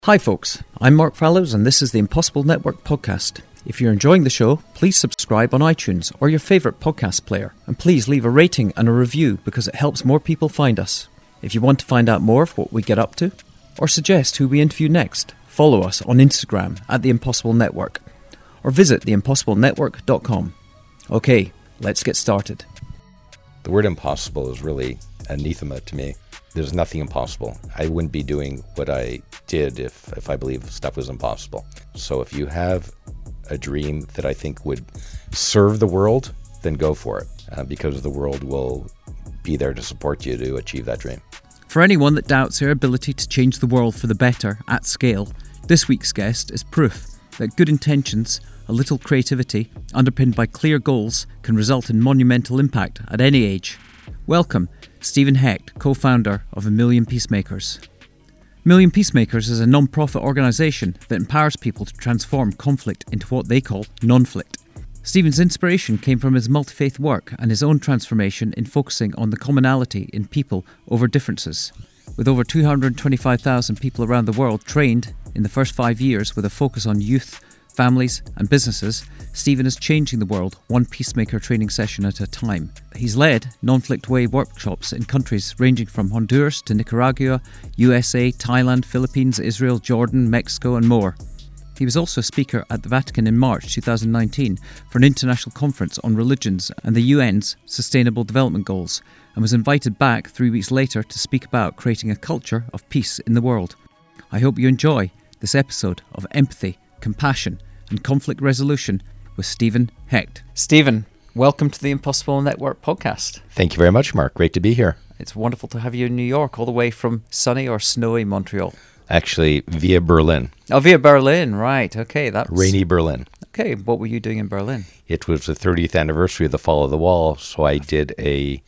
Hi folks, I'm Mark Fallows and this is the Impossible Network podcast. If you're enjoying the show, please subscribe on iTunes or your favourite podcast player, and please leave a rating and a review because it helps more people find us. If you want to find out more of what we get up to, or suggest who we interview next, follow us on Instagram at The Impossible Network, or visit theimpossiblenetwork.com. Okay, let's get started. The word impossible is really anathema to me. There's nothing impossible. I wouldn't be doing what I did if I believe stuff was impossible. So if you have a dream that I think would serve the world, then go for it, because the world will be there to support you to achieve that dream. For anyone that doubts their ability to change the world for the better at scale, this week's guest is proof that good intentions, a little creativity, underpinned by clear goals, can result in monumental impact at any age. Welcome, Stephen Hecht, co-founder of A Million Peacemakers. Million Peacemakers is a non-profit organisation that empowers people to transform conflict into what they call non-flict. Stephen's inspiration came from his multi-faith work and his own transformation in focusing on the commonality in people over differences. With over 225,000 people around the world trained in the first 5 years with a focus on youth, families and businesses, Stephen is changing the world one peacemaker training session at a time. He's led non-flict way workshops in countries ranging from Honduras to Nicaragua, USA, Thailand, Philippines, Israel, Jordan, Mexico and more. He was also a speaker at the Vatican in March 2019 for an international conference on religions and the UN's Sustainable Development Goals, and was invited back 3 weeks later to speak about creating a culture of peace in the world. I hope you enjoy this episode of Empathy, Compassion and Conflict Resolution with Stephen Hecht. Stephen, welcome to the Impossible Network podcast. Thank you very much, Mark. Great to be here. It's wonderful to have you in New York, all the way from sunny or snowy Montreal. Actually, via Berlin. Oh, via Berlin, right. Okay, that's... Rainy Berlin. Okay, what were you doing in Berlin? It was the 30th anniversary of the Fall of the Wall, so I did a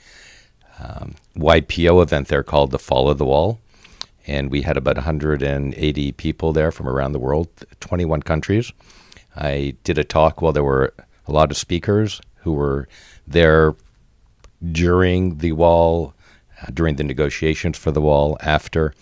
YPO event there called the Fall of the Wall. And we had about 180 people there from around the world, 21 countries. I did a talk while there were a lot of speakers who were there during the wall, during the negotiations for the wall, after,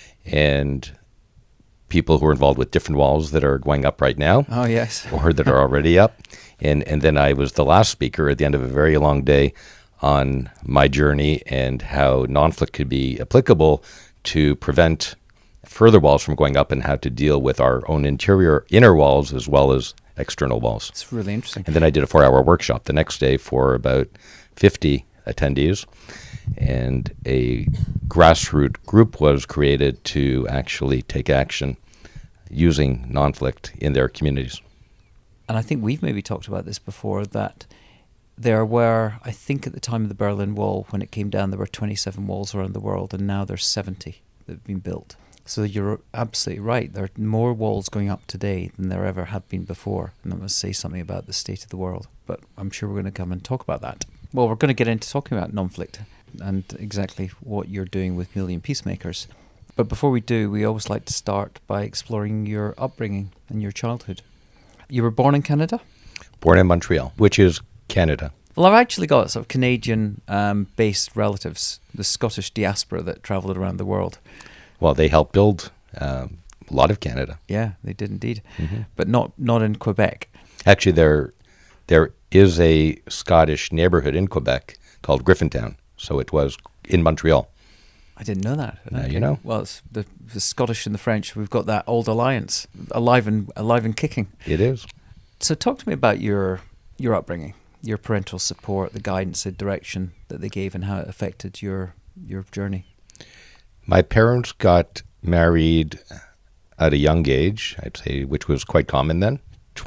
and people who were involved with different walls that are going up right now. Oh, yes. Or that are already up. And then I was the last speaker at the end of a very long day on my journey and how non-flict could be applicable to prevent further walls from going up and how to deal with our own inner walls as well as external walls. It's really interesting. And then I did a 4-hour workshop the next day for about 50 attendees, and a grassroots group was created to actually take action using non-flict in their communities. And I think we've maybe talked about this before, that there were, I think at the time of the Berlin Wall, when it came down, there were 27 walls around the world, and now there's 70 that have been built. So you're absolutely right. There are more walls going up today than there ever have been before. And that must say something about the state of the world. But I'm sure we're going to come and talk about that. Well, we're going to get into talking about non-flict and exactly what you're doing with Million Peacemakers. But before we do, we always like to start by exploring your upbringing and your childhood. You were born in Canada? Born in Montreal, which is Canada. Well, I've actually got sort of Canadian-based relatives, the Scottish diaspora that travelled around the world. Well, they helped build a lot of Canada. Yeah, they did indeed, but not in Quebec. Actually, there is a Scottish neighbourhood in Quebec called Griffintown, so it was in Montreal. I didn't know that. Now you know. Well, it's the Scottish and the French, we've got that old alliance, alive and kicking. It is. So talk to me about your upbringing, your parental support, the guidance, the direction that they gave, and how it affected your journey. My parents got married at a young age, I'd say, which was quite common then,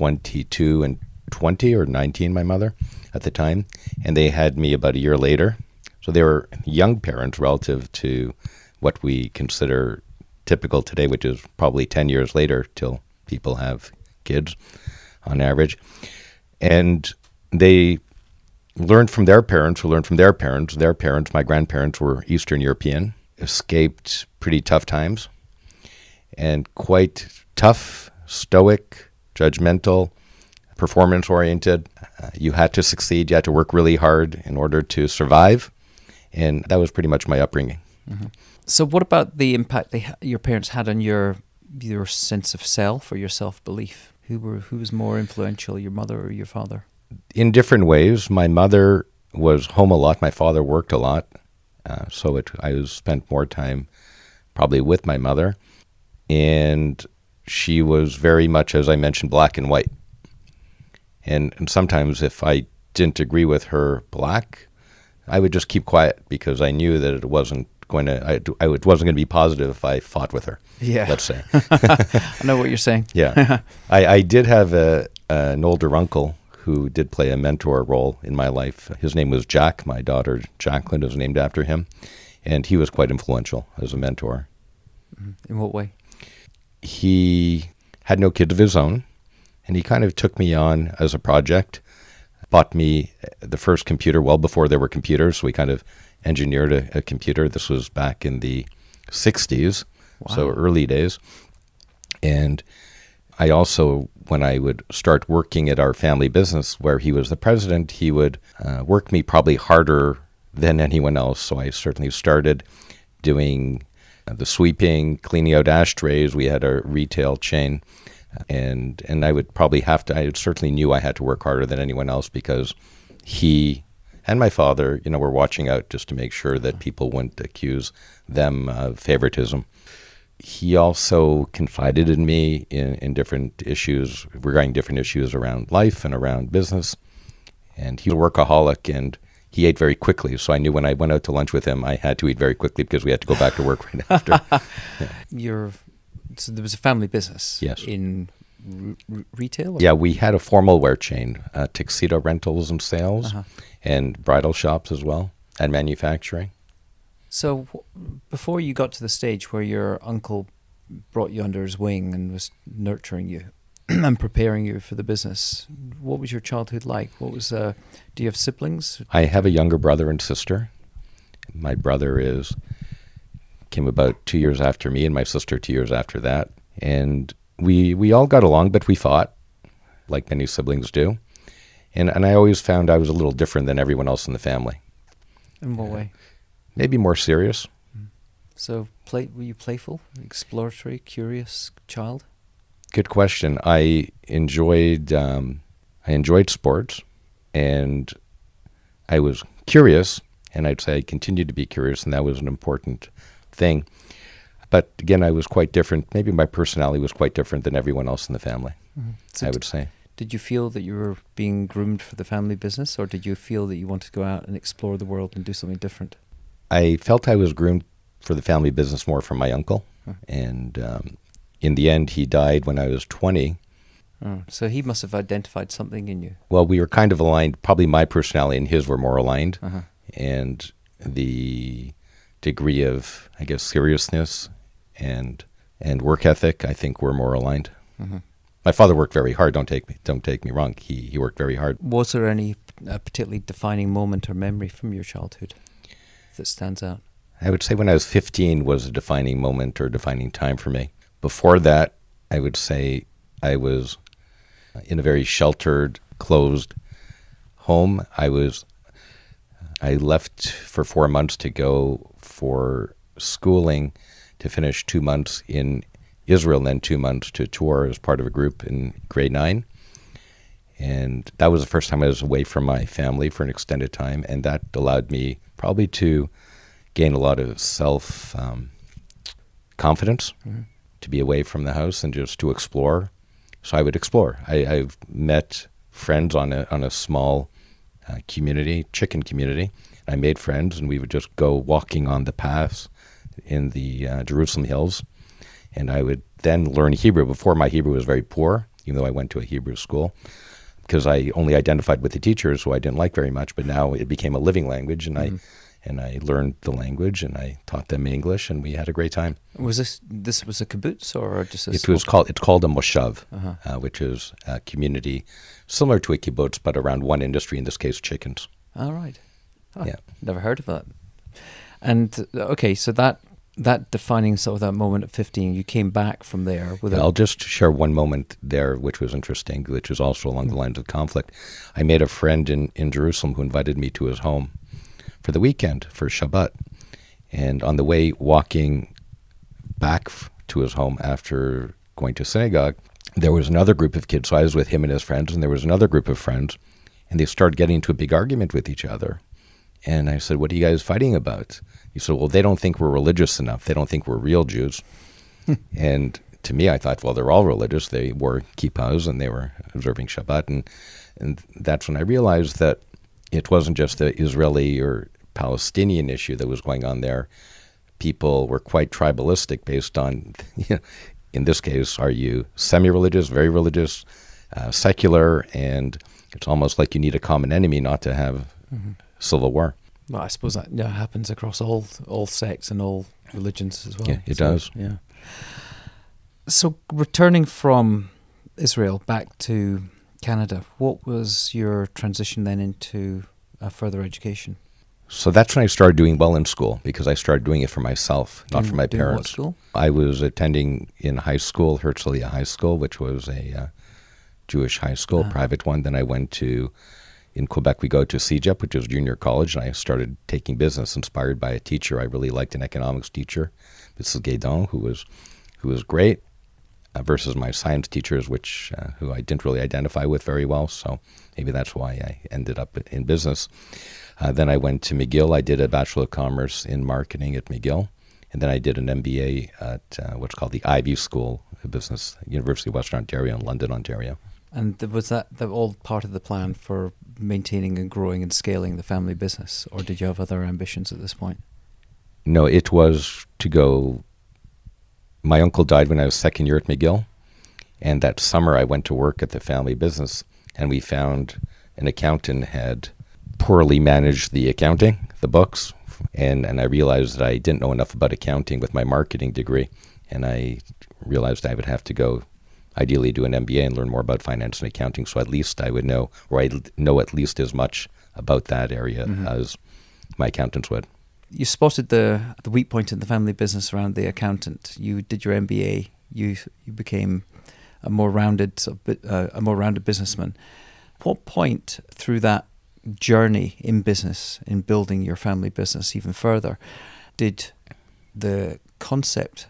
22 and 20 or 19, my mother at the time, and they had me about a year later. So they were young parents relative to what we consider typical today, which is probably 10 years later till people have kids on average. And they learned from their parents, who learned from their parents. Their parents, my grandparents, were Eastern European, escaped pretty tough times, and quite tough, stoic, judgmental, performance-oriented. You had to succeed. You had to work really hard in order to survive. And that was pretty much my upbringing. Mm-hmm. So what about the impact your parents had on your your sense of self or your self-belief? Who was more influential, your mother or your father? In different ways. My mother was home a lot. My father worked a lot. I spent more time probably with my mother. And she was very much, as I mentioned, black and white. And sometimes if I didn't agree with her black, I would just keep quiet because I knew that it wasn't going to be positive if I fought with her. Yeah. Let's say. I know what you're saying. Yeah. I did have an older uncle who did play a mentor role in my life. His name was Jack. My daughter, Jacqueline, is named after him. And he was quite influential as a mentor. In what way? He had no kids of his own, and he kind of took me on as a project, bought me the first computer well before there were computers. So we kind of engineered a computer. This was back in the 60s, wow. So early days. And I also, when I would start working at our family business where he was the president, he would work me probably harder than anyone else. So I certainly started doing the sweeping, cleaning out ashtrays. We had a retail chain. And I would probably I certainly knew I had to work harder than anyone else because he and my father, were watching out just to make sure that people wouldn't accuse them of favoritism. He also confided in me in different issues, regarding different issues around life and around business. And he was a workaholic, and he ate very quickly. So I knew when I went out to lunch with him, I had to eat very quickly because we had to go back to work right after. Yeah. So there was a family business. Yes. In retail? Or? Yeah, we had a formal wear chain, tuxedo rentals and sales, and bridal shops as well, and manufacturing. So before you got to the stage where your uncle brought you under his wing and was nurturing you and preparing you for the business, what was your childhood like? Do you have siblings? I have a younger brother and sister. My brother came about 2 years after me, and my sister 2 years after that. And we all got along, but we fought, like many siblings do. And I always found I was a little different than everyone else in the family. In what way? Maybe more serious. So were you playful, exploratory, curious child? Good question. I enjoyed sports, and I was curious, and I'd say I continued to be curious, and that was an important thing. But again, I was quite different. Maybe my personality was quite different than everyone else in the family, I would say. Did you feel that you were being groomed for the family business, or did you feel that you wanted to go out and explore the world and do something different? I felt I was groomed for the family business more from my uncle. And in the end, he died when I was 20. So he must have identified something in you. Well, we were kind of aligned. Probably my personality and his were more aligned. And the degree of, I guess, seriousness and work ethic, I think, were more aligned. My father worked very hard. Don't take me wrong. He worked very hard. Was there any particularly defining moment or memory from your childhood that stands out? I would say when I was 15 was a defining moment or defining time for me. Before that, I would say I was in a very sheltered, closed home. I left for 4 months to go for schooling to finish 2 months in Israel and then 2 months to tour as part of a group in grade 9. And that was the first time I was away from my family for an extended time, and that allowed me probably to gain a lot of self-confidence to be away from the house and just to explore. So I would explore. I've met friends on a small community, chicken community. I made friends, and we would just go walking on the paths in the Jerusalem hills. And I would then learn Hebrew. Before, my Hebrew was very poor, even though I went to a Hebrew school, because I only identified with the teachers who I didn't like very much. But now it became a living language, and I learned the language, and I taught them English, and we had a great time. Was this was a kibbutz or just a? It's called a moshav, which is a community similar to a kibbutz, but around one industry. In this case, chickens. All right. Oh, yeah. Never heard of that. And okay, so that defining sort of that moment at 15, you came back from there. I'll just share one moment there, which was interesting, which is also along the lines of conflict. I made a friend in Jerusalem who invited me to his home for the weekend, for Shabbat. And on the way walking back to his home after going to synagogue, there was another group of kids. So I was with him and his friends, and there was another group of friends, and they started getting into a big argument with each other. And I said, "What are you guys fighting about?" He said, "Well, they don't think we're religious enough. They don't think we're real Jews." And to me, I thought, well, they're all religious. They wore kippas and they were observing Shabbat. And that's when I realized that it wasn't just the Israeli or Palestinian issue that was going on there. People were quite tribalistic based on, in this case, are you semi-religious, very religious, secular? And it's almost like you need a common enemy not to have civil war. Well, I suppose that happens across all sects and all religions as well. Yeah, it does. Yeah. So returning from Israel back to Canada, what was your transition then into further education? So that's when I started doing well in school, because I started doing it for myself, not for my parents. What school? I was attending in high school, Herzliya High School, which was a Jewish high school, private one. Then I went to, in Quebec, we go to CEGEP, which is junior college, and I started taking business inspired by a teacher. I really liked an economics teacher, Mrs. Guédon, who was great, versus my science teachers, who I didn't really identify with very well. So maybe that's why I ended up in business. Then I went to McGill. I did a Bachelor of Commerce in Marketing at McGill. And then I did an MBA at what's called the Ivy School of Business, University of Western Ontario in London, Ontario. And was that all part of the plan for maintaining and growing and scaling the family business? Or did you have other ambitions at this point? No, it was to go. My uncle died when I was second year at McGill. And that summer I went to work at the family business. And we found an accountant had poorly managed the accounting, the books, and I realized that I didn't know enough about accounting with my marketing degree, and I realized I would have to go, ideally do an MBA and learn more about finance and accounting, so at least I would know, or I'd know at least as much about that area as my accountants would. You spotted the weak point in the family business around the accountant. You did your MBA. You became a more rounded businessman. At what point through that journey in business, in building your family business even further, did the concept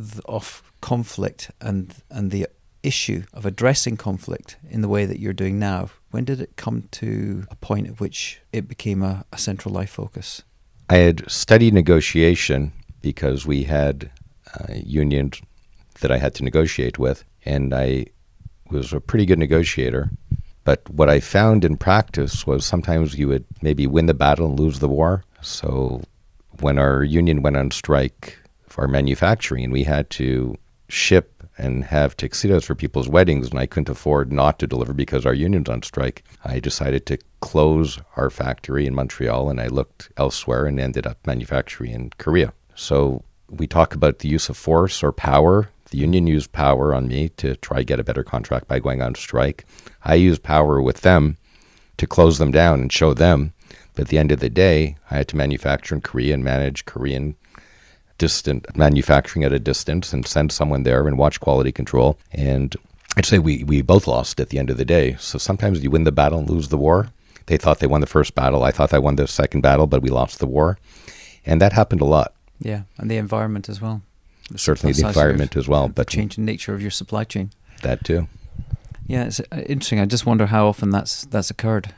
of conflict and the issue of addressing conflict in the way that you're doing now, when did it come to a point at which it became a central life focus? I had studied negotiation because we had unions that I had to negotiate with, and I was a pretty good negotiator. But what I found in practice was sometimes you would maybe win the battle and lose the war. So when our union went on strike for our manufacturing and we had to ship and have tuxedos for people's weddings and I couldn't afford not to deliver because our union's on strike, I decided to close our factory in Montreal and I looked elsewhere and ended up manufacturing in Korea. So we talk about the use of force or power. The union used power on me to try to get a better contract by going on strike. I used power with them to close them down and show them. But at the end of the day, I had to manufacture in Korea and manage Korean distant manufacturing at a distance and send someone there and watch quality control. And I'd say we both lost at the end of the day. So sometimes you win the battle and lose the war. They thought they won the first battle. I thought I won the second battle, but we lost the war. And that happened a lot. Yeah, and the environment as well. Certainly the environment as well. But the changing nature of your supply chain. That too. Yeah, it's interesting. I just wonder how often that's occurred.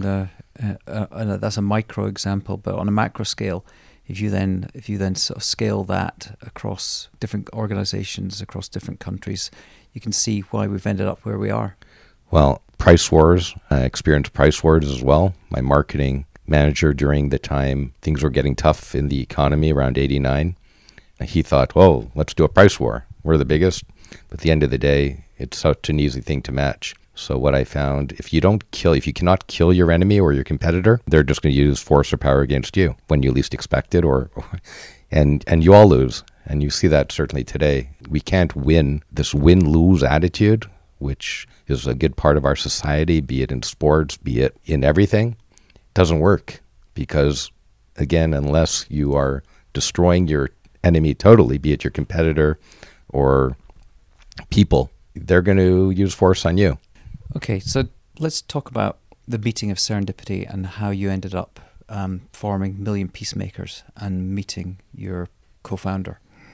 That's a micro example, but on a macro scale, if you then sort of scale that across different organizations, across different countries, you can see why we've ended up where we are. Well, price wars, I experienced price wars as well. My marketing manager during the time things were getting tough in the economy around 89, he thought, well, let's do a price war. We're the biggest. But at the end of the day, it's such an easy thing to match. So what I found, if you cannot kill your enemy or your competitor, they're just going to use force or power against you when you least expect it, and you all lose. And you see that certainly today. We can't win this win-lose attitude, which is a good part of our society, be it in sports, be it in everything. It doesn't work because, again, unless you are destroying your enemy totally, be it your competitor or people, they're going to use force on you. Okay, so let's talk about the meeting of serendipity and how you ended up forming Million Peacemakers and meeting your co-founder.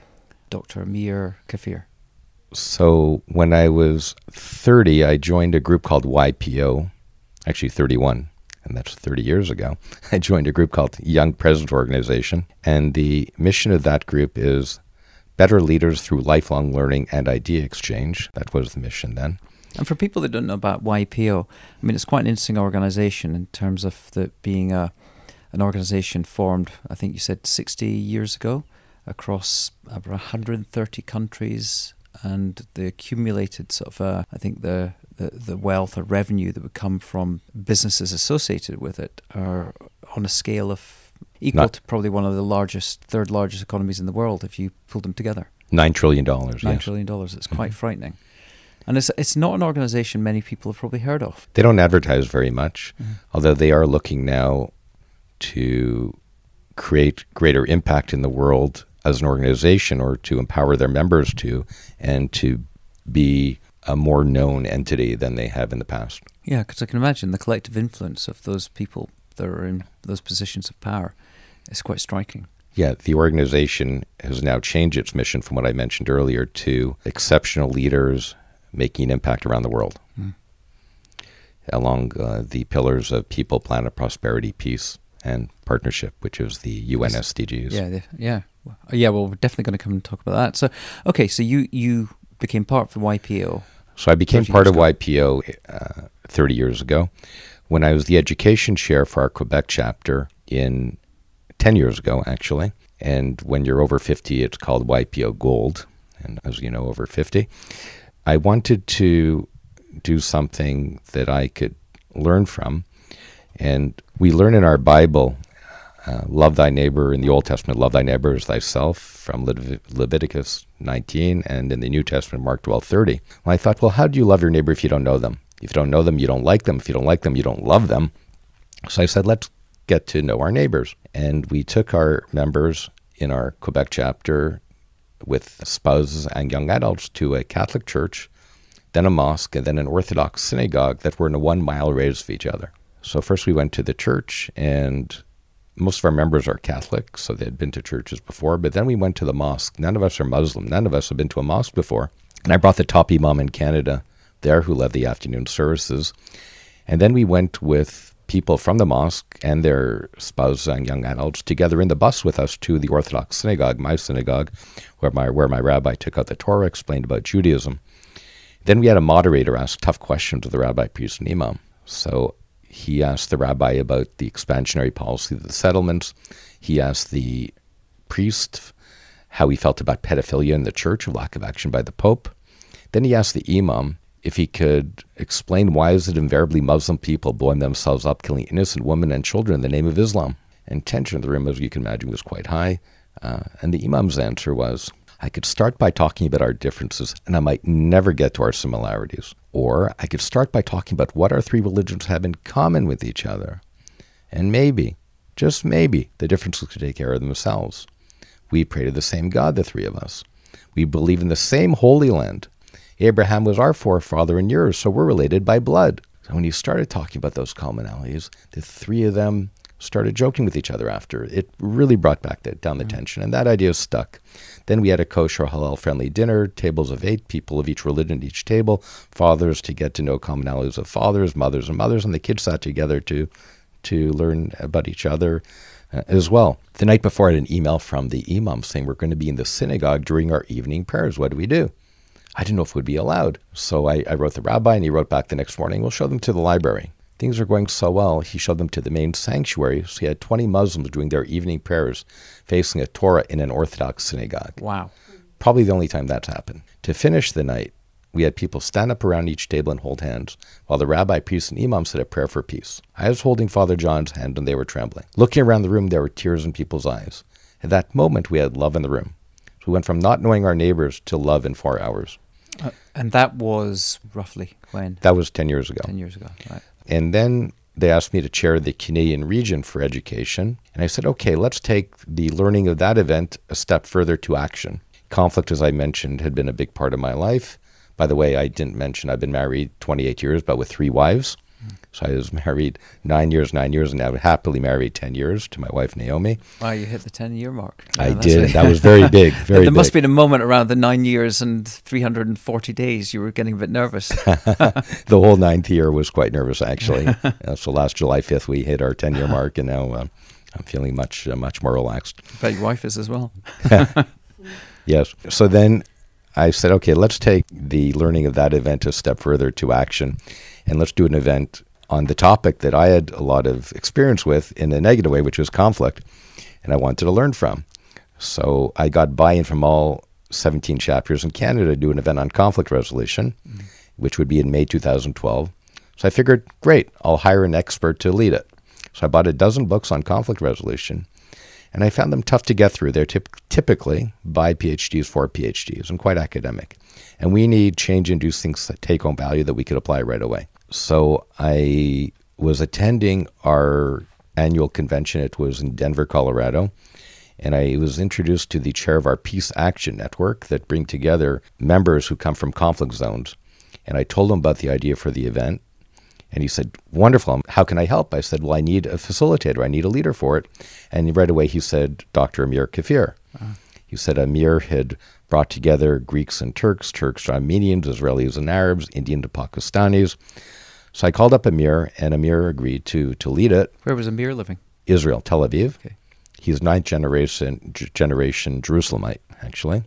Dr. Amir Kafir? So when I was 30, I joined a group called YPO, actually 31, and that's 30 years ago. I joined a group called Young Presidents Organization, and the mission of that group is better leaders through lifelong learning and idea exchange. That was the mission then. And for people that don't know about YPO, I mean, it's quite an interesting organization in terms of being an organization formed, I think you said 60 years ago, across over 130 countries, and the accumulated sort of, I think the wealth or revenue that would come from businesses associated with it are on a scale of equal to probably one of the third largest economies in the world if you pulled them together. $9 trillion. $9 trillion. It's quite frightening. And it's not an organization many people have probably heard of. They don't advertise very much, although they are looking now to create greater impact in the world as an organization, or to empower their members to, and to be a more known entity than they have in the past. Yeah, because I can imagine the collective influence of those people that are in those positions of power is quite striking. Yeah, the organization has now changed its mission from what I mentioned earlier to exceptional leaders making an impact around the world along the pillars of people, planet, prosperity, peace, and partnership, which is the UN SDGs. Yeah, well, we're definitely going to come and talk about that. So, okay, so you became part of the YPO. So I became part of YPO 30 years ago when I was the education chair for our Quebec chapter 10 years ago, actually. And when you're over 50, it's called YPO Gold. And as you know, over 50. I wanted to do something that I could learn from. And we learn in our Bible, love thy neighbor, in the Old Testament, love thy neighbor as thyself, from Leviticus 19, and in the New Testament, Mark 12:30. Well, I thought, well, how do you love your neighbor if you don't know them? If you don't know them, you don't like them. If you don't like them, you don't love them. So I said, let's get to know our neighbors. And we took our members in our Quebec chapter with spouses and young adults to a Catholic church, then a mosque, and then an Orthodox synagogue that were in a 1 mile radius of each other. So first we went to the church, and most of our members are Catholic, so they had been to churches before, but then we went to the mosque. None of us are Muslim. None of us have been to a mosque before. And I brought the top imam in Canada there who led the afternoon services. And then we went with people from the mosque and their spouses and young adults together in the bus with us to the Orthodox synagogue, my synagogue, where my rabbi took out the Torah, explained about Judaism. Then we had a moderator ask tough questions of the rabbi, priest, and imam. So he asked the rabbi about the expansionary policy of the settlements. He asked the priest how he felt about pedophilia in the church, lack of action by the Pope. Then he asked the imam if he could explain why is it invariably Muslim people blowing themselves up, killing innocent women and children in the name of Islam. And tension in the room, as you can imagine, was quite high. And the imam's answer was, I could start by talking about our differences, and I might never get to our similarities. Or I could start by talking about what our three religions have in common with each other. And maybe, just maybe, the differences could take care of themselves. We pray to the same God, the three of us. We believe in the same Holy Land. Abraham was our forefather and yours, so we're related by blood. So when you started talking about those commonalities, the three of them started joking with each other after. It really brought back down the tension, and that idea stuck. Then we had a kosher, halal-friendly dinner, tables of 8, people of each religion at each table, fathers to get to know commonalities of fathers, mothers, and the kids sat together to learn about each other as well. The night before, I had an email from the imam saying we're going to be in the synagogue during our evening prayers. What do? I didn't know if it would be allowed. So I wrote the rabbi, and he wrote back the next morning, we'll show them to the library. Things are going so well, he showed them to the main sanctuary. So he had 20 Muslims doing their evening prayers facing a Torah in an Orthodox synagogue. Wow. Probably the only time that's happened. To finish the night, we had people stand up around each table and hold hands, while the rabbi, priest, and imam said a prayer for peace. I was holding Father John's hand, and they were trembling. Looking around the room, there were tears in people's eyes. At that moment, we had love in the room. So we went from not knowing our neighbors to love in 4 hours. And that was roughly when? That was 10 years ago. 10 years ago, right. And then they asked me to chair the Canadian region for education. And I said, okay, let's take the learning of that event a step further to action. Conflict, as I mentioned, had been a big part of my life. By the way, I didn't mention I've been married 28 years, but with 3 wives. So I was married 9 years, and now happily married 10 years to my wife, Naomi. Wow, you hit the 10-year mark. I did. That was very big, very There big. must have been a moment around the 9 years and 340 days you were getting a bit nervous. The whole 9th year was quite nervous, actually. So last July 5th, we hit our 10-year mark, and now I'm feeling much more relaxed. I bet your wife is as well. Yes. So then I said, okay, let's take the learning of that event a step further to action, and let's do an event on the topic that I had a lot of experience with in a negative way, which was conflict, and I wanted to learn from. So I got buy-in from all 17 chapters in Canada to do an event on conflict resolution, which would be in May 2012. So I figured, great, I'll hire an expert to lead it. So I bought a dozen books on conflict resolution, and I found them tough to get through. They're typically by PhDs for PhDs and quite academic. And we need change-inducing take-home value that we could apply right away. So I was attending our annual convention. It was in Denver, Colorado. And I was introduced to the chair of our Peace Action Network that bring together members who come from conflict zones. And I told him about the idea for the event. And he said, wonderful, how can I help? I said, well, I need a facilitator. I need a leader for it. And right away he said, Dr. Amir Kafir. He said Amir had brought together Greeks and Turks, Turks to Armenians, Israelis and Arabs, Indian to Pakistanis. So I called up Amir, and Amir agreed to lead it. Where was Amir living? Israel, Tel Aviv. Okay. He's ninth generation Jerusalemite, actually.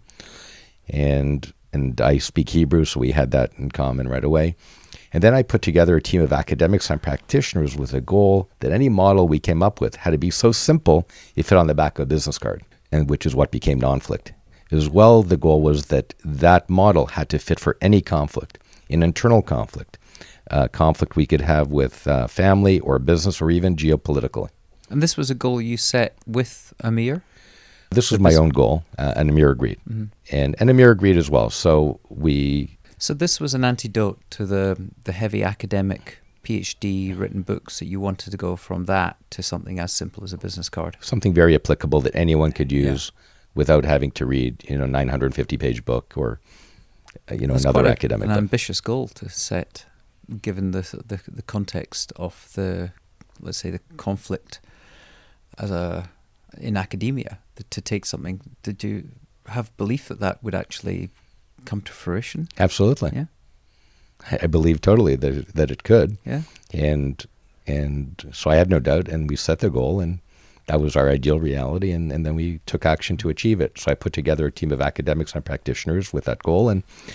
And I speak Hebrew, so we had that in common right away. And then I put together a team of academics and practitioners with a goal that any model we came up with had to be so simple it fit on the back of a business card, and which is what became Nonflict. As well, the goal was that that model had to fit for any conflict, an internal conflict, conflict we could have with family or business or even geopolitically. And this was a goal you set with Amir? This was my own goal, and Amir agreed. Mm-hmm. And Amir agreed as well. So this was an antidote to the heavy academic PhD written books that you wanted to go from that to something as simple as a business card. Something very applicable that anyone could use without having to read, 950-page book or, That's another academic an book. ambitious goal to set, given the context of the, let's say, the conflict in academia. To take something, did you have belief that would actually come to fruition? Absolutely. Yeah. I believe totally that it could. Yeah. And so I had no doubt, and we set the goal, and that was our ideal reality, and then we took action to achieve it. So I put together a team of academics and practitioners with that goal,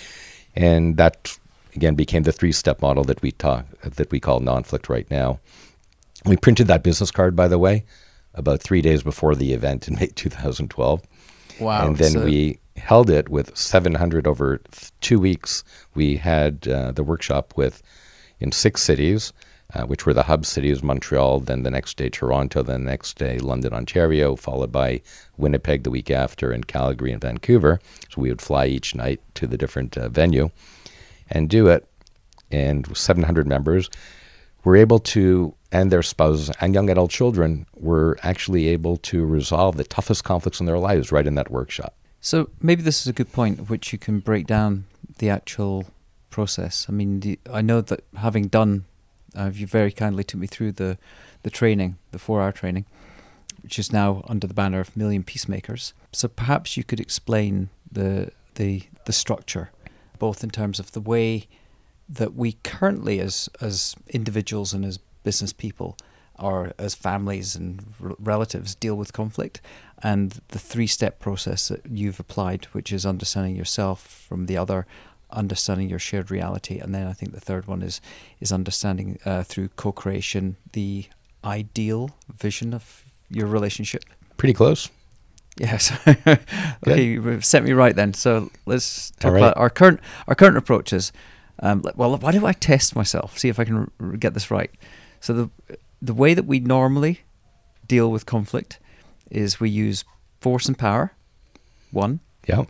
and that again became the 3-step model that we call Nonflict right now. We printed that business card, by the way, about 3 days before the event in May 2012. Wow. And then we held it with 700 over 2 weeks. We had the workshop in 6 cities, which were the hub cities, Montreal, then the next day Toronto, then the next day London, Ontario, followed by Winnipeg the week after, and Calgary and Vancouver. So we would fly each night to the different venue and do it. And 700 members were able to, and their spouses and young adult children were actually able to resolve the toughest conflicts in their lives right in that workshop. So maybe this is a good point at which you can break down the actual process. I mean, I know that having done, you very kindly took me through the training, the 4-hour training, which is now under the banner of Million Peacemakers. So perhaps you could explain the structure, both in terms of the way that we currently as individuals and as business people or as families and relatives deal with conflict, and the 3-step process that you've applied, which is understanding yourself from the other, understanding your shared reality, and then I think the third one is understanding through co-creation the ideal vision of your relationship. Pretty close. Yes. Okay, you've set me right then. So let's talk right. about our current approaches. Well, why do I test myself? See if I can get this right. So the way that we normally deal with conflict is we use force and power, 1. Yep.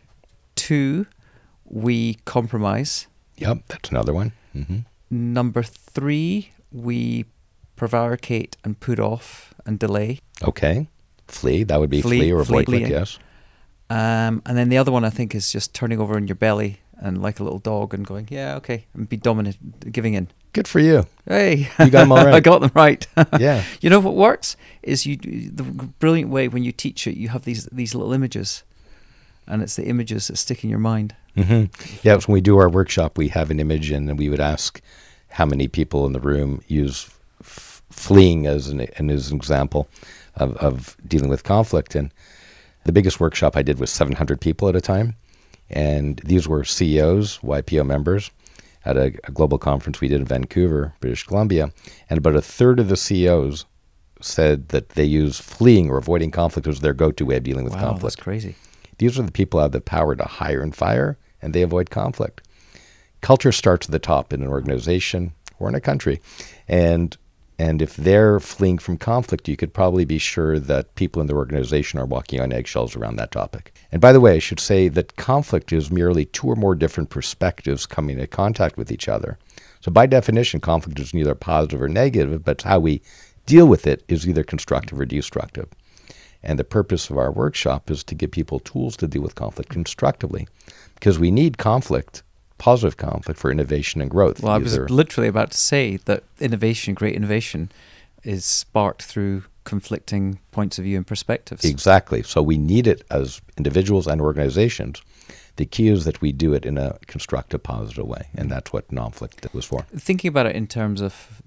2, we compromise. Yep, that's another one. Mm-hmm. Number 3, we prevaricate and put off and delay. Okay. Flee, that would be flee or avoid conflict, yes. And then the other one, I think, is just turning over in your belly and like a little dog and going, yeah, okay, and be dominant, giving in. Good for you. Hey, You got them all right. I got them right. Yeah. You know what works is the brilliant way when you teach it, you have these little images, and it's the images that stick in your mind. Mm-hmm. Yeah, when we do our workshop, we have an image, and then we would ask how many people in the room use fleeing as an example of dealing with conflict. And the biggest workshop I did was 700 people at a time, and these were CEOs, YPO members, at a global conference we did in Vancouver, British Columbia, and about a third of the CEOs said that they use fleeing or avoiding conflict as their go-to way of dealing with conflict. That's crazy. These are the people who have the power to hire and fire, and they avoid conflict. Culture starts at the top in an organization or in a country, and if they're fleeing from conflict, you could probably be sure that people in the organization are walking on eggshells around that topic. And by the way, I should say that conflict is merely two or more different perspectives coming into contact with each other. So by definition, conflict is neither positive or negative, but how we deal with it is either constructive or destructive. And the purpose of our workshop is to give people tools to deal with conflict constructively, because we need conflict, positive conflict, for innovation and growth. Well, I was literally about to say that innovation, great innovation, is sparked through conflicting points of view and perspectives. Exactly. So we need it as individuals and organizations. The key is that we do it in a constructive, positive way, and that's what Nonflict was for. Thinking about it in terms of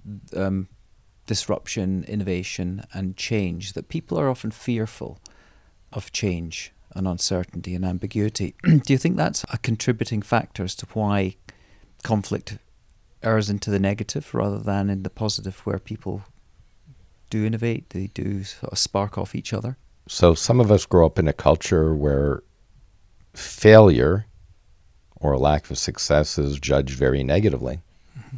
disruption, innovation, and change, that people are often fearful of change and uncertainty and ambiguity. Do you think that's a contributing factor as to why conflict errs into the negative rather than in the positive, where people do innovate, they do sort of spark off each other? So some of us grow up in a culture where failure or lack of success is judged very negatively. Mm-hmm.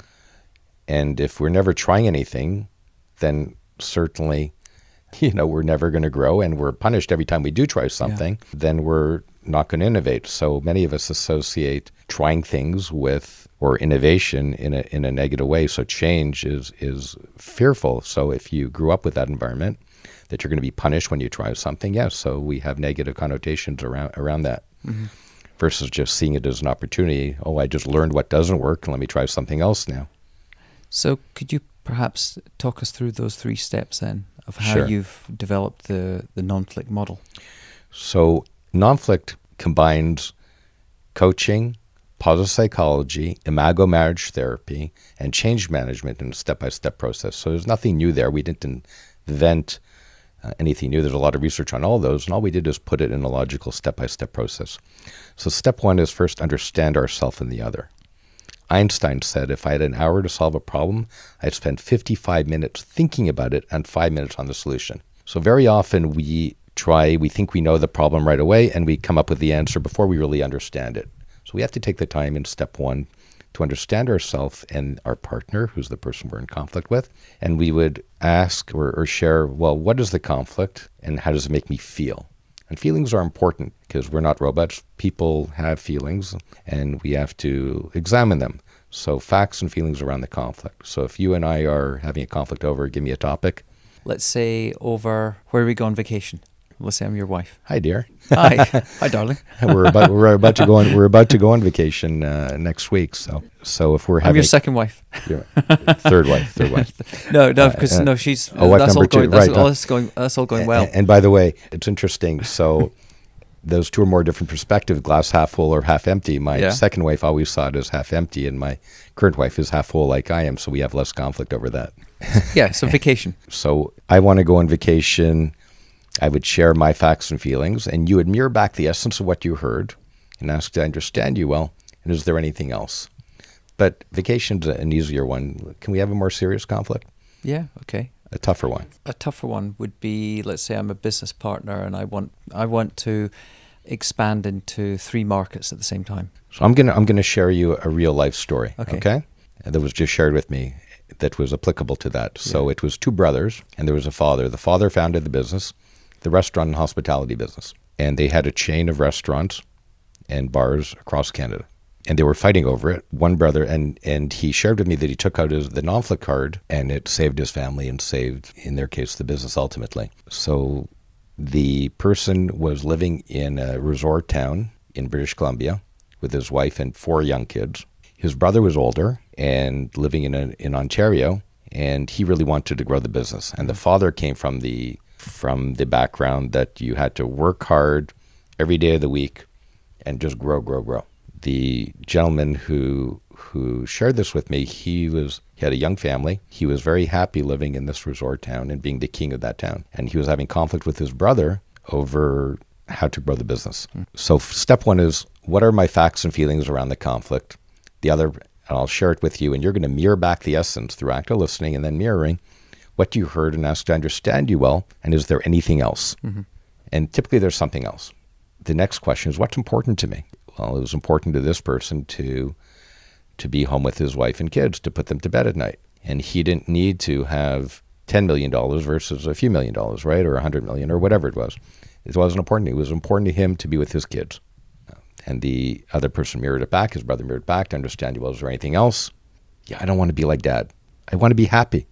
And if we're never trying anything, then certainly, we're never going to grow, and we're punished every time we do try something, then we're not going to innovate. So many of us associate trying things with, or innovation in a negative way. So change is fearful. So if you grew up with that environment, that you're going to be punished when you try something, yes. So we have negative connotations around that. Mm-hmm. Versus just seeing it as an opportunity. Oh, I just learned what doesn't work, and let me try something else now. So could you perhaps talk us through those 3 steps then of how you've developed the Nonflict model? So Nonflict combines coaching, positive psychology, imago marriage therapy, and change management in a step-by-step process. So there's nothing new there. We didn't invent anything new. There's a lot of research on all those, and all we did is put it in a logical step-by-step process. So step 1 is first understand ourselves and the other. Einstein said if I had an hour to solve a problem, I'd spend 55 minutes thinking about it and 5 minutes on the solution. So very often we think we know the problem right away, and we come up with the answer before we really understand it. So we have to take the time in step 1 to understand ourselves and our partner, who's the person we're in conflict with. And we would ask or share, well, what is the conflict and how does it make me feel? And feelings are important because we're not robots. People have feelings, and we have to examine them. So facts and feelings around the conflict. So if you and I are having a conflict over, give me a topic. Let's say over where we go on vacation. Let's say I'm your wife. Hi, dear. Hi, hi, darling. We're about to go on vacation next week. So if we're having, I'm your second wife. Third wife. No, because she's. Wife that's number 2. That's all going well. And by the way, it's interesting. So those 2 or more different perspectives: glass half full or half empty. My second wife always saw it as half empty, and my current wife is half full, like I am. So we have less conflict over that. Yeah. So vacation. So I want to go on vacation. I would share my facts and feelings, and you would mirror back the essence of what you heard and ask, do I understand you well, and is there anything else? But vacation's an easier one. Can we have a more serious conflict? Yeah, okay. A tougher one. A tougher one would be, let's say I'm a business partner and I want to expand into 3 markets at the same time. So I'm gonna share you a real life story, okay? That was just shared with me that was applicable to that. So it was 2 brothers, and there was a father. The father founded the business, the restaurant and hospitality business. And they had a chain of restaurants and bars across Canada. And they were fighting over it. One brother, and he shared with me that he took out the Nonflict card, and it saved his family and saved, in their case, the business ultimately. So the person was living in a resort town in British Columbia with his wife and 4 young kids. His brother was older and living in Ontario, and he really wanted to grow the business. And the father came from the background that you had to work hard every day of the week and just grow. The gentleman who shared this with me, he had a young family. He was very happy living in this resort town and being the king of that town. And he was having conflict with his brother over how to grow the business. So step 1 is, what are my facts and feelings around the conflict? The other, and I'll share it with you, and you're going to mirror back the essence through active listening and then mirroring what you heard and ask to understand you well, and is there anything else? And typically there's something else. The next question is, what's important to me? Well, it was important to this person to be home with his wife and kids, to put them to bed at night. And he didn't need to have $10 million versus a few $1 million, right? Or $100 million or whatever it was. It wasn't important. It was important to him to be with his kids. And the other person mirrored it back. His brother mirrored back to understand, well, is there anything else? Yeah, I don't want to be like Dad. I want to be happy.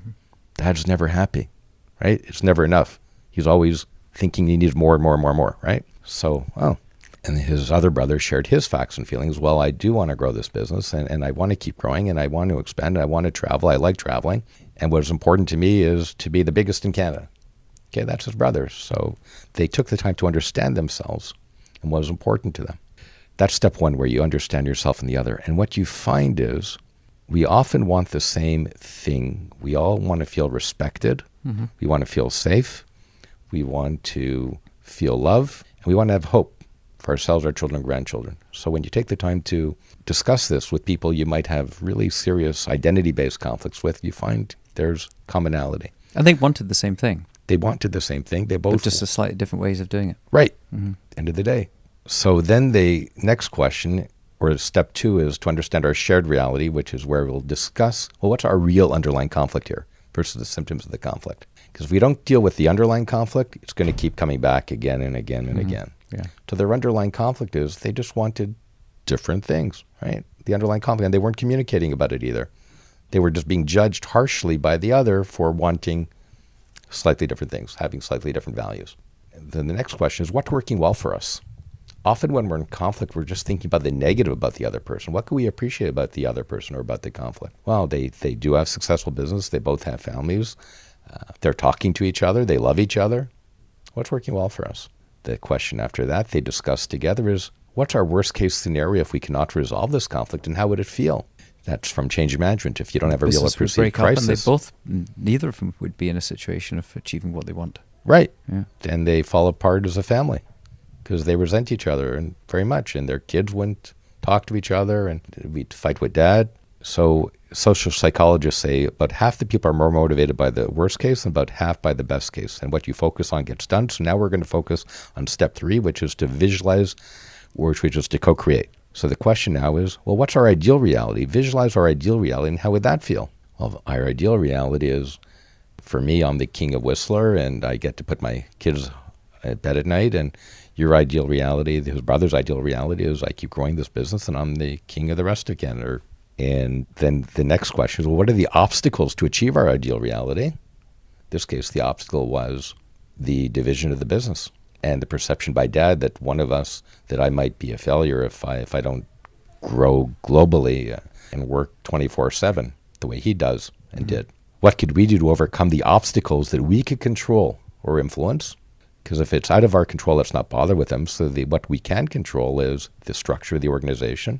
Dad's never happy, right? It's never enough. He's always thinking he needs more and more and more and more, right? So, and his other brother shared his facts and feelings. Well, I do want to grow this business, and I want to keep growing, and I want to expand, and I want to travel. I like traveling. And what's important to me is to be the biggest in Canada. Okay, that's his brother. So they took the time to understand themselves and what was important to them. That's step 1, where you understand yourself and the other. And what you find is we often want the same thing. We all want to feel respected. We want to feel safe. We want to feel love. And we want to have hope for ourselves, our children, and grandchildren. So when you take the time to discuss this with people you might have really serious identity-based conflicts with, you find there's commonality. And they wanted the same thing. They wanted the same thing. They both... But just a slightly different ways of doing it. Right. End of the day. So then the next question, or step 2, is to understand our shared reality, which is where we'll discuss, well, what's our real underlying conflict here versus the symptoms of the conflict? Because if we don't deal with the underlying conflict, it's going to keep coming back again and again and again. Yeah. So their underlying conflict is they just wanted different things, right? The underlying conflict, and they weren't communicating about it either. They were just being judged harshly by the other for wanting slightly different things, having slightly different values. And then the next question is, what's working well for us? Often when we're in conflict, we're just thinking about the negative about the other person. What can we appreciate about the other person or about the conflict? Well, they do have successful business. They both have families. They're talking to each other. They love each other. What's working well for us? The question after that they discuss together is, what's our worst case scenario if we cannot resolve this conflict, and how would it feel? That's from change management. If you don't have a real perceived crisis. And neither of them would be in a situation of achieving what they want. Right. Yeah. And they fall apart as a family because they resent each other and very much, and their kids wouldn't talk to each other, and we'd fight with Dad. So social psychologists say about half the people are more motivated by the worst case and about half by the best case. And what you focus on gets done. So now we're going to focus on step 3, which is to visualize, which is to co-create. So the question now is, well, what's our ideal reality? Visualize our ideal reality, and how would that feel? Well, our ideal reality is, for me, I'm the king of Whistler, and I get to put my kids at bed at night, and your ideal reality, his brother's ideal reality is I keep growing this business, and I'm the king of the rest of Canada. And then the next question is, well, what are the obstacles to achieve our ideal reality? In this case, the obstacle was the division of the business and the perception by Dad that one of us, that I might be a failure if I don't grow globally and work 24/7 the way he does and did. What could we do to overcome the obstacles that we could control or influence? Because if it's out of our control, let's not bother with them. So what we can control is the structure of the organization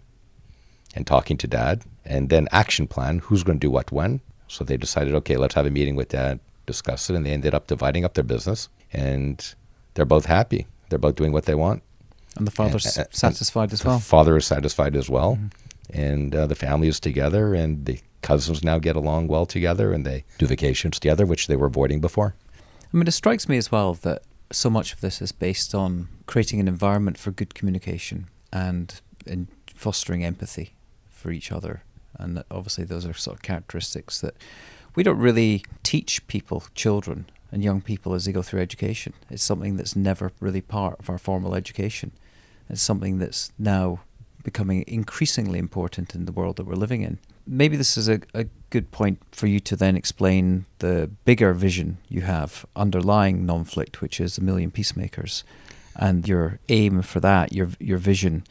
and talking to Dad, and then action plan, who's going to do what when. So they decided, okay, let's have a meeting with Dad, discuss it, and they ended up dividing up their business, and they're both happy. They're both doing what they want. And the father's satisfied as well. The father is satisfied as well, and the family is together, and the cousins now get along well together, and they do vacations together, which they were avoiding before. I mean, it strikes me as well that so much of this is based on creating an environment for good communication and in fostering empathy for each other. And obviously those are sort of characteristics that we don't really teach people, children and young people, as they go through education. It's something that's never really part of our formal education. It's something that's now becoming increasingly important in the world that we're living in. Maybe this is a good point for you to then explain the bigger vision you have underlying Nonflict, which is 1 million peacemakers, and your aim for that, your vision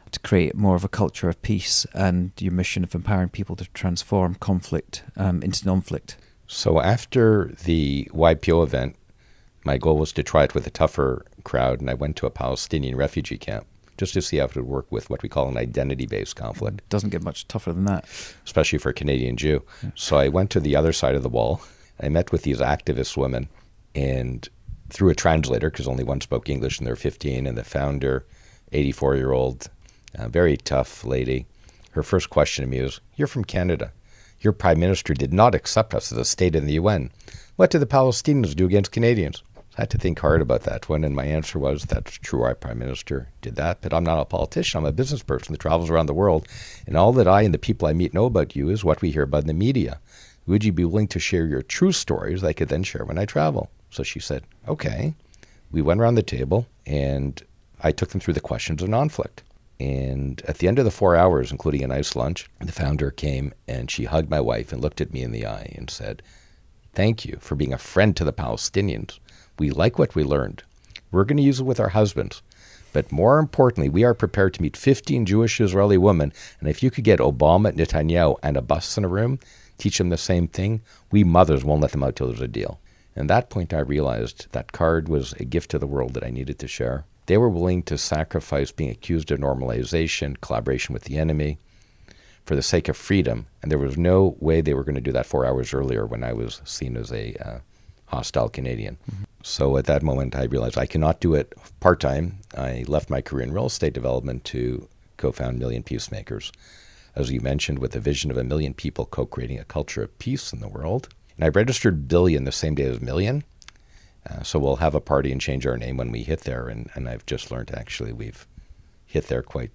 to create more of a culture of peace and your mission of empowering people to transform conflict into non-conflict? So after the YPO event, my goal was to try it with a tougher crowd, and I went to a Palestinian refugee camp just to see how it would work with what we call an identity-based conflict. Doesn't get much tougher than that. Especially for a Canadian Jew. Yeah. So I went to the other side of the wall. I met with these activist women, and through a translator, because only one spoke English and they're 15, and the founder, 84-year-old, very tough lady, her first question to me was, "You're from Canada. Your prime minister did not accept us as a state in the UN. What did the Palestinians do against Canadians?" I had to think hard about that one, and my answer was, that's true, our prime minister did that, but I'm not a politician. I'm a business person that travels around the world, and all that I and the people I meet know about you is what we hear about in the media. Would you be willing to share your true stories that I could then share when I travel? So she said, okay. We went around the table, and I took them through the questions of non-conflict. And at the end of the 4 hours, including a nice lunch, the founder came and she hugged my wife and looked at me in the eye and said, "Thank you for being a friend to the Palestinians. We like what we learned. We're going to use it with our husbands. But more importantly, we are prepared to meet 15 Jewish Israeli women. And if you could get Obama, Netanyahu, and Abbas in a room, teach them the same thing, we mothers won't let them out till there's a deal." And at that point, I realized that card was a gift to the world that I needed to share. They were willing to sacrifice being accused of normalization, collaboration with the enemy, for the sake of freedom. And there was no way they were going to do that 4 hours earlier when I was seen as a hostile Canadian. Mm-hmm. So at that moment, I realized I cannot do it part-time. I left my career in real estate development to co-found Million Peacemakers, as you mentioned, with a vision of 1 million people co-creating a culture of peace in the world. And I registered Billion the same day as Million. So we'll have a party and change our name when we hit there. And I've just learned, actually, we've hit there quite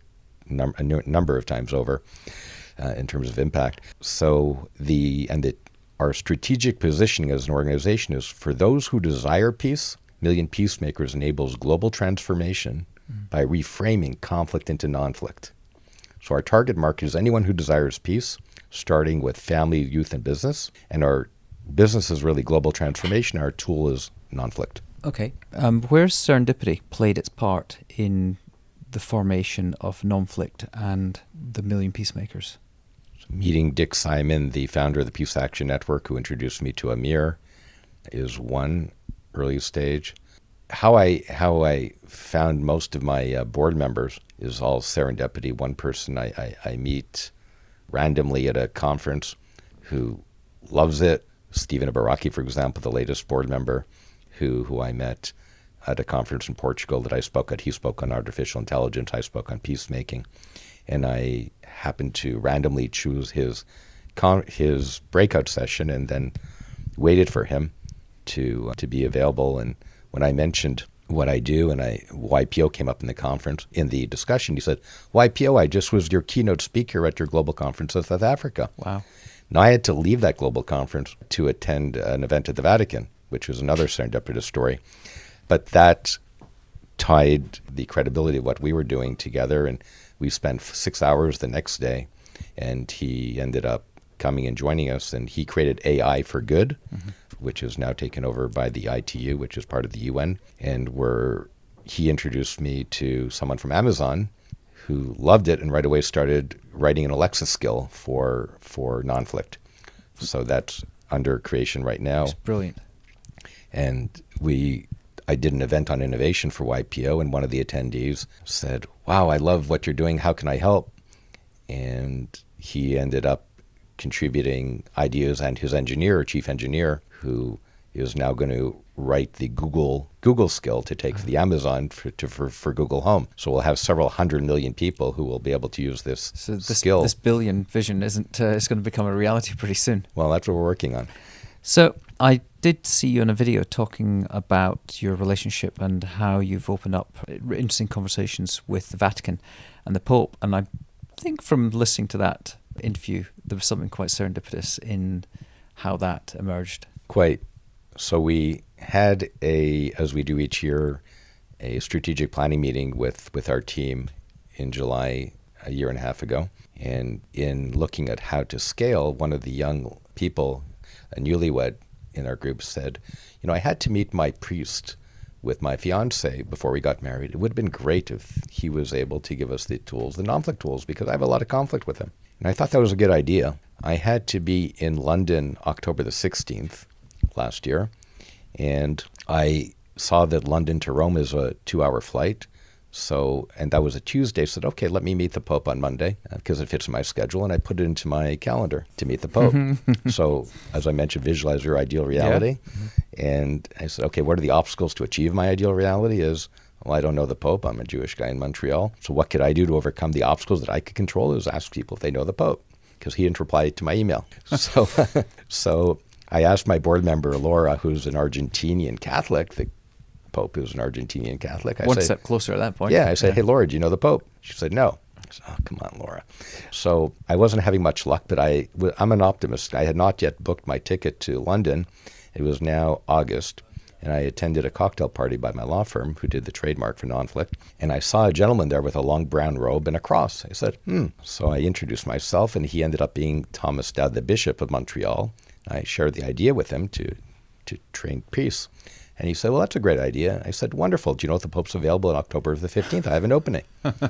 a number of times over in terms of impact. So our strategic positioning as an organization is for those who desire peace. Million Peacemakers enables global transformation by reframing conflict into non-conflict. So our target market is anyone who desires peace, starting with family, youth, and business. And our business is really global transformation. Our tool is non-conflict. Okay. Where's serendipity played its part in the formation of non-conflict and the Million Peacemakers? Meeting Dick Simon, the founder of the Peace Action Network, who introduced me to Amir, is one early stage. How I found most of my board members is all serendipity. One person I meet randomly at a conference who loves it. Stephen Baraki, for example, the latest board member, who I met at a conference in Portugal that I spoke at. He spoke on artificial intelligence. I spoke on peacemaking. And I happened to randomly choose his breakout session and then waited for him to be available. And when I mentioned what I do and YPO came up in the conference, in the discussion, he said, "YPO, I just was your keynote speaker at your global conference in South Africa." Wow. Now I had to leave that global conference to attend an event at the Vatican, which was another serendipitous story. But that tied the credibility of what we were doing together, and we spent 6 hours the next day, and he ended up coming and joining us, and he created AI for Good, which is now taken over by the ITU, which is part of the UN, and he introduced me to someone from Amazon who loved it and right away started writing an Alexa skill for non-conflict. So that's under creation right now. It's brilliant. And I did an event on innovation for YPO, and one of the attendees said, "Wow, I love what you're doing. How can I help?" And he ended up contributing ideas, and his chief engineer, who is now going to write the Google skill to take for the Amazon for Google Home. So we'll have several 100 million people who will be able to use this skill. This billion vision it's going to become a reality pretty soon. Well, that's what we're working on. So I did see you in a video talking about your relationship and how you've opened up interesting conversations with the Vatican and the Pope. And I think from listening to that interview, there was something quite serendipitous in how that emerged. Quite. So we had as we do each year, a strategic planning meeting with our team in July a year and a half ago. And in looking at how to scale, one of the young people, a newlywed in our group, said, "I had to meet my priest with my fiance before we got married. It would have been great if he was able to give us the tools, the non-conflict tools, because I have a lot of conflict with him. And I thought that was a good idea. I had to be in London October the 16th last year, and I saw that London to Rome is a 2-hour flight. So, and that was a Tuesday. I said, okay, let me meet the Pope on Monday because it fits in my schedule. And I put it into my calendar to meet the Pope. So, as I mentioned, visualize your ideal reality. Yeah. And I said, okay, what are the obstacles to achieve my ideal reality? Well, I don't know the Pope. I'm a Jewish guy in Montreal. So what could I do to overcome the obstacles that I could control? Is ask people if they know the Pope, because he didn't reply to my email. So I asked my board member, Laura, who's an Argentinian Catholic, the Pope who's an Argentinian Catholic. One step closer at that point. Yeah, I said, hey, Laura, do you know the Pope? She said, no. I said, oh, come on, Laura. So I wasn't having much luck, but I'm an optimist. I had not yet booked my ticket to London. It was now August, and I attended a cocktail party by my law firm who did the trademark for non-conflict, and I saw a gentleman there with a long brown robe and a cross. I said, So I introduced myself, and he ended up being Thomas Dowd, the Bishop of Montreal. I shared the idea with him to train priests. And he said, well, that's a great idea. I said, wonderful. Do you know if the Pope's available on October the 15th? I have an opening.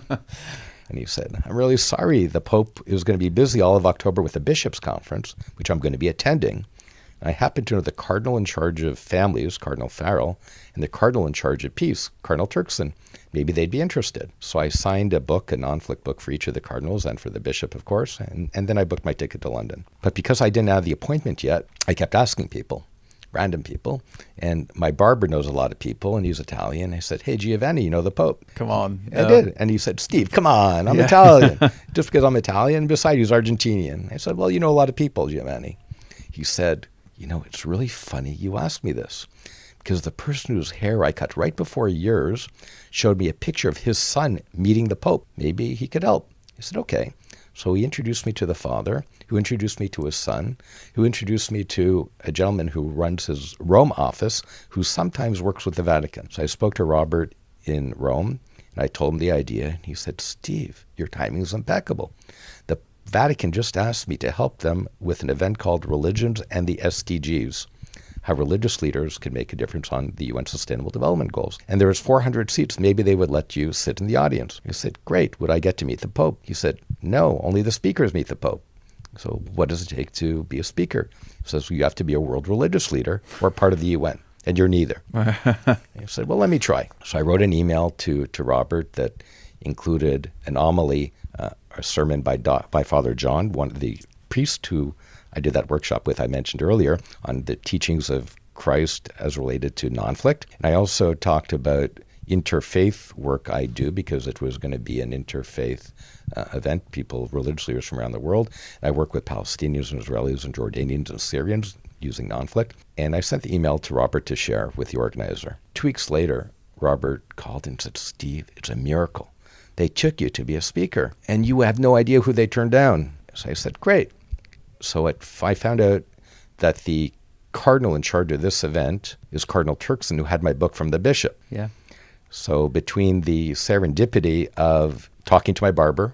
And he said, I'm really sorry. The Pope is going to be busy all of October with the Bishops' Conference, which I'm going to be attending. And I happen to know the Cardinal in charge of families, Cardinal Farrell, and the Cardinal in charge of peace, Cardinal Turkson. Maybe they'd be interested. So I signed a book, a non-conflict book for each of the cardinals and for the bishop, of course. And then I booked my ticket to London. But because I didn't have the appointment yet, I kept asking people. Random people, and my barber knows a lot of people, and he's Italian. I said, hey, Giovanni, you know the Pope? Come on. I did. And he said, Steve, come on, I'm Italian. Just because I'm Italian, besides he's Argentinian. I said, well, you know a lot of people, Giovanni. He said, it's really funny you asked me this, because the person whose hair I cut right before yours showed me a picture of his son meeting the Pope. Maybe he could help. I said, okay. So he introduced me to the father, who introduced me to his son, who introduced me to a gentleman who runs his Rome office, who sometimes works with the Vatican. So I spoke to Robert in Rome, and I told him the idea. And he said, Steve, your timing is impeccable. The Vatican just asked me to help them with an event called Religions and the SDGs, how religious leaders can make a difference on the UN Sustainable Development Goals. And there was 400 seats. Maybe they would let you sit in the audience. I said, great. Would I get to meet the Pope? He said, no, only the speakers meet the Pope. So what does it take to be a speaker? He says, well, you have to be a world religious leader or part of the UN, and you're neither. I said, well, let me try. So I wrote an email to Robert that included an homily, a sermon by Father John, one of the priests who I did that workshop with I mentioned earlier, on the teachings of Christ as related to non-conflict. And I also talked about interfaith work I do, because it was going to be an interfaith event, people, religious leaders from around the world. And I work with Palestinians and Israelis and Jordanians and Syrians using non-conflict. And I sent the email to Robert to share with the organizer. 2 weeks later, Robert called and said, Steve, it's a miracle. They took you to be a speaker, and you have no idea who they turned down. So I said, great. So I found out that the cardinal in charge of this event is Cardinal Turkson, who had my book from the bishop. Yeah. So between the serendipity of talking to my barber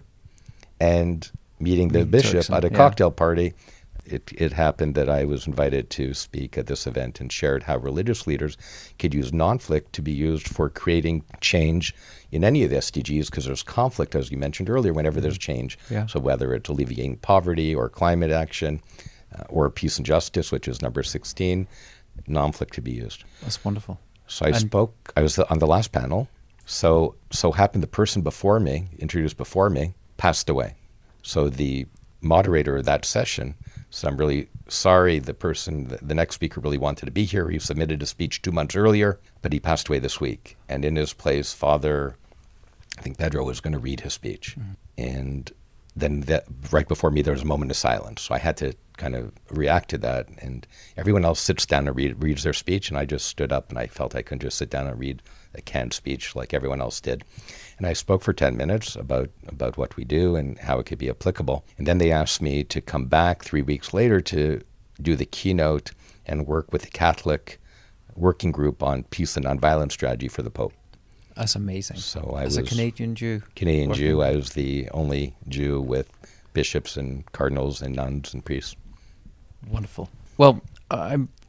and meeting the bishop Turkson at a cocktail party, it happened that I was invited to speak at this event and shared how religious leaders could use non-conflict to be used for creating change in any of the SDGs, because there's conflict, as you mentioned earlier, whenever there's change. Yeah. So whether it's alleviating poverty or climate action or peace and justice, which is number 16, non-conflict could be used. That's wonderful. So I was on the last panel. So happened the person before me, introduced before me, passed away. So the moderator of that session said, I'm really sorry, the next speaker really wanted to be here. He submitted a speech 2 months earlier, but he passed away this week. And in his place, Father, I think Pedro, was going to read his speech. Mm-hmm. And then right before me, there was a moment of silence. So I had to kind of react to that. And everyone else sits down and reads their speech. And I just stood up, and I felt I couldn't just sit down and read a canned speech like everyone else did. And I spoke for 10 minutes about what we do and how it could be applicable. And then they asked me to come back 3 weeks later to do the keynote and work with the Catholic working group on peace and nonviolence strategy for the Pope. That's amazing. So As a Canadian Jew. Canadian Jew. I was the only Jew with bishops and cardinals and nuns and priests. Wonderful. Well, I'm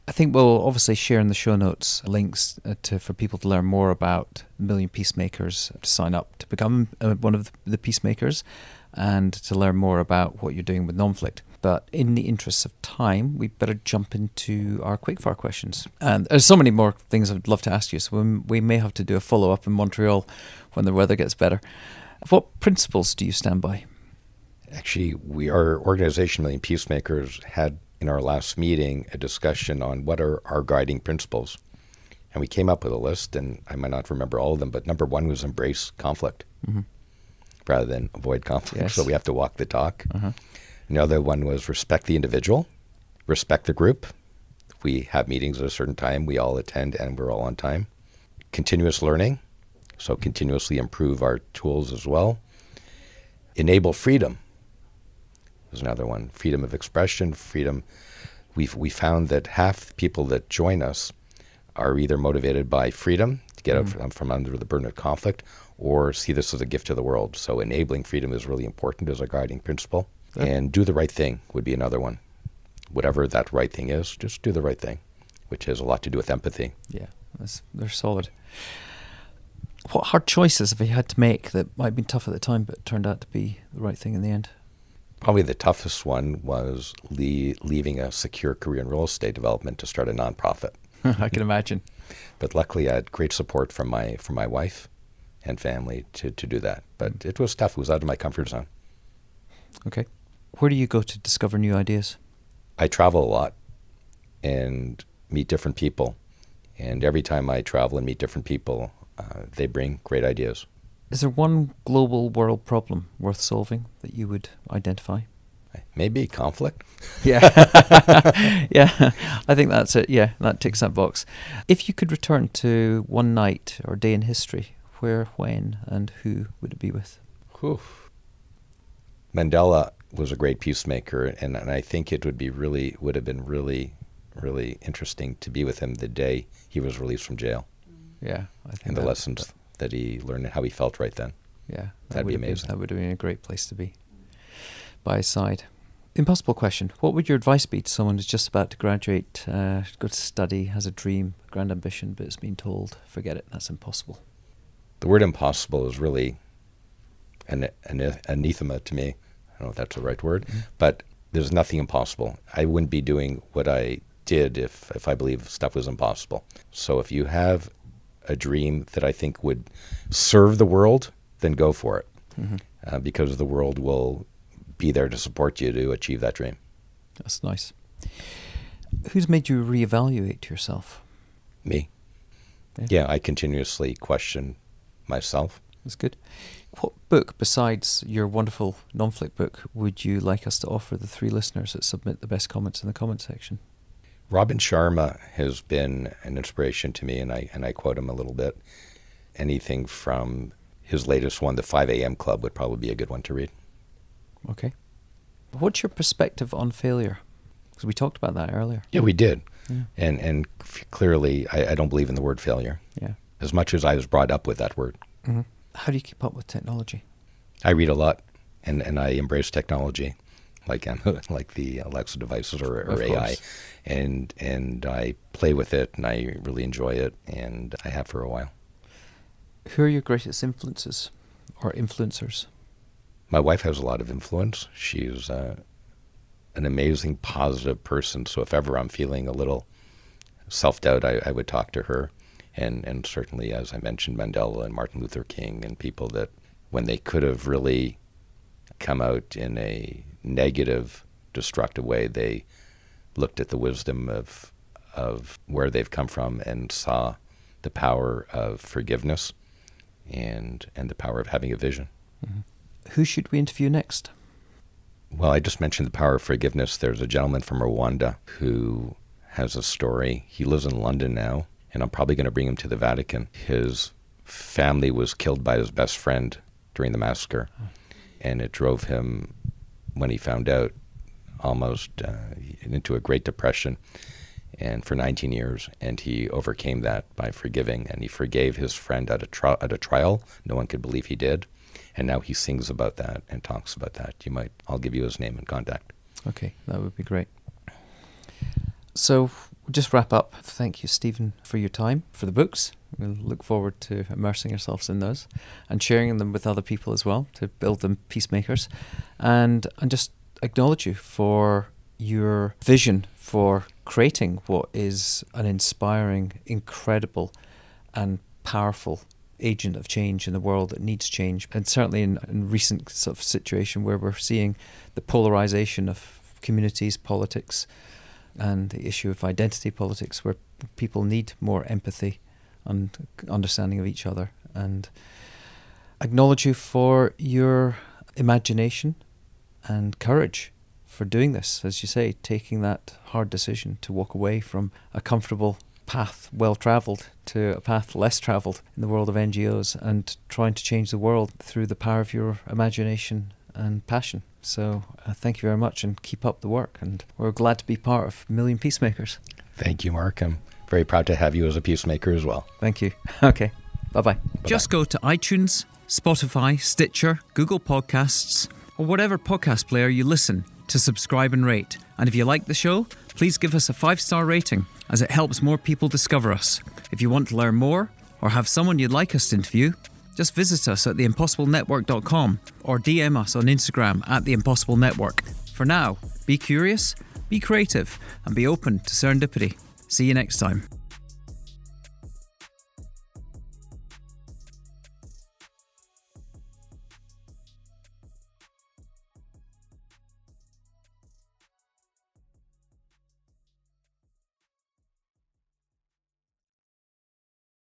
I think we'll obviously share in the show notes links for people to learn more about Million Peacemakers, to sign up to become one of the Peacemakers, and to learn more about what you're doing with Nonflict. But in the interest of time, we better jump into our quickfire questions. And there's so many more things I'd love to ask you, so we may have to do a follow-up in Montreal when the weather gets better. What principles do you stand by? Actually, our organization, Million Peacemakers, had in our last meeting a discussion on what are our guiding principles. And we came up with a list, and I might not remember all of them, but number one was embrace conflict rather than avoid conflict. Yes. So we have to walk the talk. Another one was respect the individual, respect the group. We have meetings at a certain time, we all attend, and we're all on time. Continuous learning, so continuously improve our tools as well. Enable freedom. There's another one. Freedom of expression, freedom. We found that half the people that join us are either motivated by freedom to get out from under the burden of conflict, or see this as a gift to the world. So enabling freedom is really important as a guiding principle. Yeah. And do the right thing would be another one. Whatever that right thing is, just do the right thing, which has a lot to do with empathy. Yeah, they're solid. What hard choices have you had to make that might have been tough at the time but turned out to be the right thing in the end? Probably the toughest one was leaving a secure career in real estate development to start a nonprofit. I can imagine. But luckily I had great support from my wife and family to do that. But it was tough. It was out of my comfort zone. Okay. Where do you go to discover new ideas? I travel a lot and meet different people. And every time I travel and meet different people, they bring great ideas. Is there one global world problem worth solving that you would identify? Maybe conflict. Yeah. Yeah, I think that's it. Yeah, that ticks that box. If you could return to one night or day in history, where, when, and who would it be with? Whew. Mandela was a great peacemaker, and I think it would have been really interesting to be with him the day he was released from jail. Yeah, I think and the lessons that he learned and how he felt right then. Yeah, that'd be amazing. That would have been a great place to be, by his side. Impossible question. What would your advice be to someone who's just about to graduate, go to study, has a dream, grand ambition, but has been told, forget it, that's impossible? The word impossible is really an anathema to me. I don't know if that's the right word, but there's nothing impossible. I wouldn't be doing what I did if I believe stuff was impossible. So if you have a dream that I think would serve the world, then go for it, because the world will be there to support you to achieve that dream. That's nice. Who's made you reevaluate yourself? Me. Yeah, I continuously question myself. That's good. What book, besides your wonderful Nonflict book, would you like us to offer the 3 listeners that submit the best comments in the comment section? Robin Sharma has been an inspiration to me, and I quote him a little bit. Anything from his latest one, The 5 a.m. Club, would probably be a good one to read. Okay. What's your perspective on failure? Because we talked about that earlier. Yeah, we did. Yeah. And clearly, I don't believe in the word failure. Yeah. As much as I was brought up with that word. Mm-hmm. How do you keep up with technology? I read a lot, and I embrace technology, like the Alexa devices or AI, and I play with it, and I really enjoy it, and I have for a while. Who are your greatest influences or influencers? My wife has a lot of influence. She's an amazing, positive person, so if ever I'm feeling a little self-doubt, I would talk to her. And certainly, as I mentioned, Mandela and Martin Luther King and people that, when they could have really come out in a negative, destructive way, they looked at the wisdom of where they've come from and saw the power of forgiveness and the power of having a vision. Mm-hmm. Who should we interview next? Well, I just mentioned the power of forgiveness. There's a gentleman from Rwanda who has a story. He lives in London now, and I'm probably going to bring him to the Vatican. His family was killed by his best friend during the massacre, and it drove him, when he found out, almost into a Great Depression, and for 19 years, and he overcame that by forgiving, and he forgave his friend at a trial. No one could believe he did, and now he sings about that and talks about that. I'll give you his name and contact. Okay, that would be great. So we'll just wrap up. Thank you, Stephen, for your time, for the books. We'll look forward to immersing ourselves in those and sharing them with other people as well to build them peacemakers. And just acknowledge you for your vision for creating what is an inspiring, incredible and powerful agent of change in the world that needs change. And certainly in recent sort of situation where we're seeing the polarization of communities, politics, and the issue of identity politics, where people need more empathy and understanding of each other. And acknowledge you for your imagination and courage for doing this, as you say, taking that hard decision to walk away from a comfortable path, well-travelled, to a path less travelled in the world of NGOs, and trying to change the world through the power of your imagination and passion. So thank you very much, and keep up the work. And we're glad to be part of Million Peacemakers. Thank you, Mark. I'm very proud to have you as a peacemaker as well. Thank you. Okay. Bye-bye. Just go to iTunes, Spotify, Stitcher, Google Podcasts, or whatever podcast player you listen to subscribe and rate. And if you like the show, please give us a 5-star rating, as it helps more people discover us. If you want to learn more or have someone you'd like us to interview, just visit us at theimpossiblenetwork.com or DM us on Instagram at theimpossiblenetwork. For now, be curious, be creative, and be open to serendipity. See you next time.